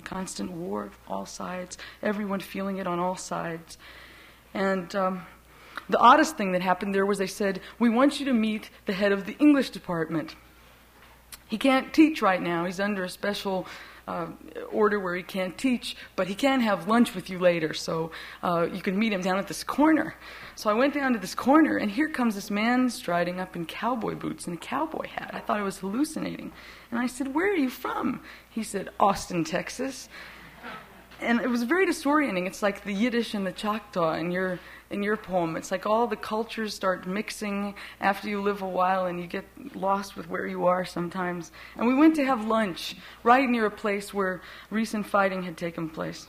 constant war, all sides, everyone feeling it on all sides. And the oddest thing that happened there was they said, we want you to meet the head of the English department. He can't teach right now. He's under a special order where he can't teach, but he can have lunch with you later, so you can meet him down at this corner. So I went down to this corner, and here comes this man striding up in cowboy boots and a cowboy hat. I thought I was hallucinating. And I said, where are you from? He said, Austin, Texas. And it was very disorienting. It's like the Yiddish and the Choctaw in your poem. It's like all the cultures start mixing after you live a while, and you get lost with where you are sometimes. And we went to have lunch right near a place where recent fighting had taken place.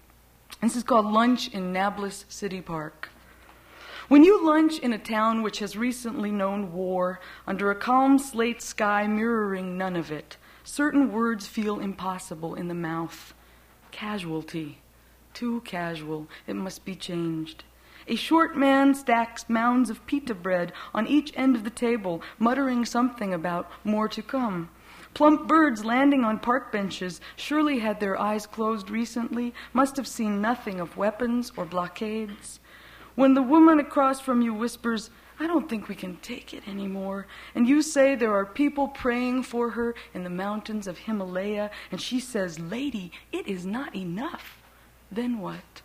This is called Lunch in Nablus City Park. When you lunch in a town which has recently known war, under a calm slate sky mirroring none of it, certain words feel impossible in the mouth. Casualty. Too casual. It must be changed. A short man stacks mounds of pita bread on each end of the table, muttering something about more to come. Plump birds landing on park benches surely had their eyes closed recently, must have seen nothing of weapons or blockades. When the woman across from you whispers, I don't think we can take it anymore, and you say there are people praying for her in the mountains of Himalaya, and she says, lady, it is not enough, then what?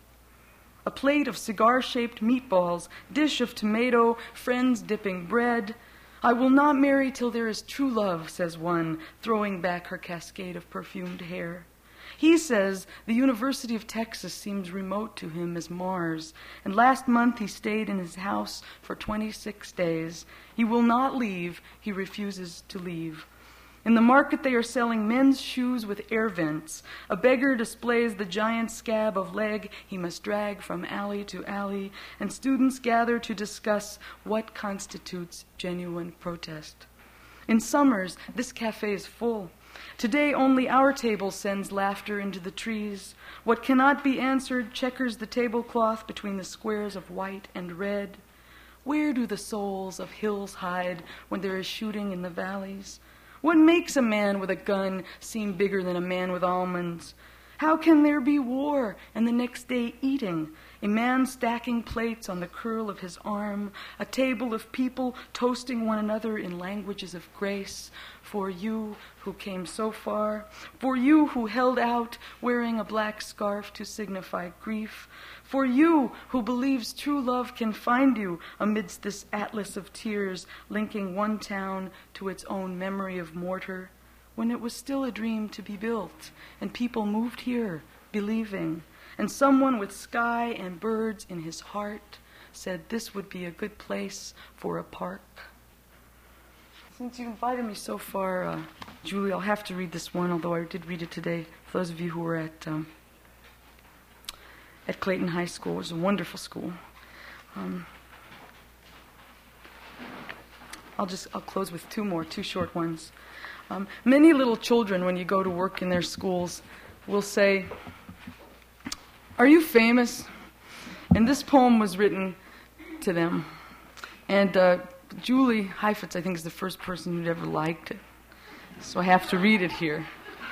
A plate of cigar-shaped meatballs, dish of tomato, friends dipping bread. I will not marry till there is true love, says one, throwing back her cascade of perfumed hair. He says the University of Texas seems remote to him as Mars, and last month he stayed in his house for 26 days. He will not leave. He refuses to leave. In the market they are selling men's shoes with air vents. A beggar displays the giant scab of leg he must drag from alley to alley, and students gather to discuss what constitutes genuine protest. In summers, this cafe is full. Today only our table sends laughter into the trees. What cannot be answered checkers the tablecloth between the squares of white and red. Where do the souls of hills hide when there is shooting in the valleys? What makes a man with a gun seem bigger than a man with almonds? How can there be war and the next day eating? A man stacking plates on the curl of his arm, a table of people toasting one another in languages of grace. For you who came so far, for you who held out wearing a black scarf to signify grief, for you who believes true love can find you amidst this atlas of tears linking one town to its own memory of mortar, when it was still a dream to be built, and people moved here believing, and someone with sky and birds in his heart said this would be a good place for a park. Since you invited me so far, Julie, I'll have to read this one, although I did read it today, for those of you who were at Clayton High School. It was a wonderful school. I'll close with two short ones. Many little children, when you go to work in their schools, will say, are you famous? And this poem was written to them. And Julie Heifetz, I think, is the first person who'd ever liked it. So I have to read it here.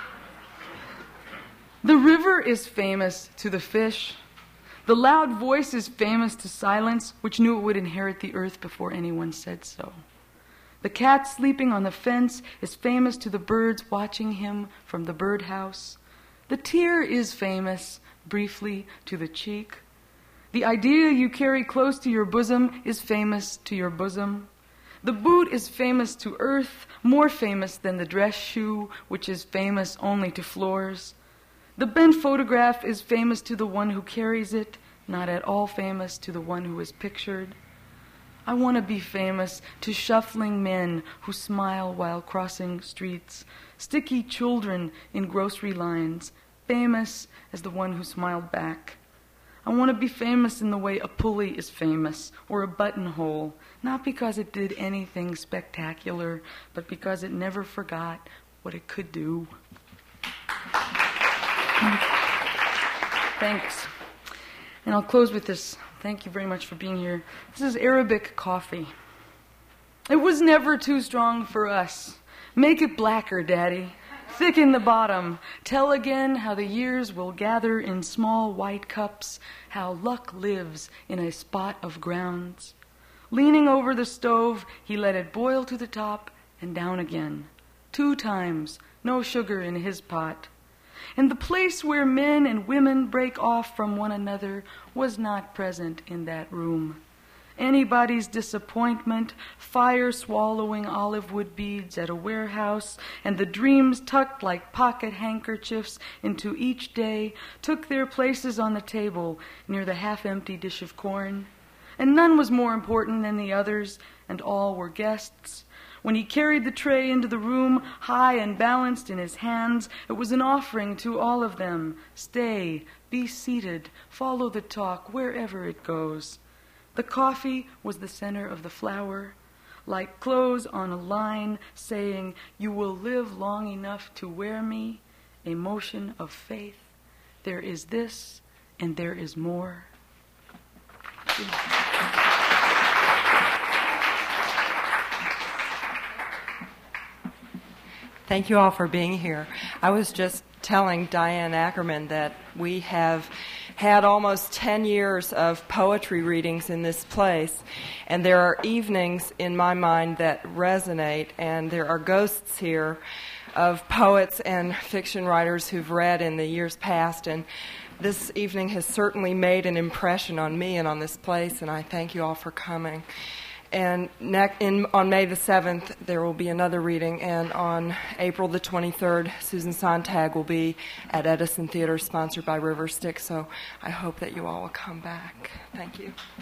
The river is famous to the fish. The loud voice is famous to silence, which knew it would inherit the earth before anyone said so. The cat sleeping on the fence is famous to the birds watching him from the birdhouse. The tear is famous, briefly, to the cheek. The idea you carry close to your bosom is famous to your bosom. The boot is famous to earth, more famous than the dress shoe, which is famous only to floors. The bent photograph is famous to the one who carries it, not at all famous to the one who is pictured. I want to be famous to shuffling men who smile while crossing streets, sticky children in grocery lines, famous as the one who smiled back. I want to be famous in the way a pulley is famous, or a buttonhole, not because it did anything spectacular, but because it never forgot what it could do. Thanks. And I'll close with this. Thank you very much for being here. This is Arabic coffee. It was never too strong for us. Make it blacker, Daddy. Thicken the bottom. Tell again how the years will gather in small white cups, how luck lives in a spot of grounds. Leaning over the stove, he let it boil to the top and down again. 2 times, no sugar in his pot. And the place where men and women break off from one another was not present in that room. Anybody's disappointment, fire-swallowing olive wood beads at a warehouse, and the dreams tucked like pocket handkerchiefs into each day took their places on the table near the half-empty dish of corn. And none was more important than the others, and all were guests. When he carried the tray into the room, high and balanced in his hands, it was an offering to all of them. Stay, be seated, follow the talk wherever it goes. The coffee was the center of the flower, like clothes on a line saying, "You will live long enough to wear me," a motion of faith. There is this, and there is more. Thank you all for being here. I was just telling Diane Ackerman that we have had almost 10 years of poetry readings in this place, and there are evenings in my mind that resonate, and there are ghosts here of poets and fiction writers who've read in the years past, and this evening has certainly made an impression on me and on this place, and I thank you all for coming. And on May the 7th, there will be another reading, and on April the 23rd, Susan Sontag will be at Edison Theater, sponsored by River Styx, so I hope that you all will come back. Thank you.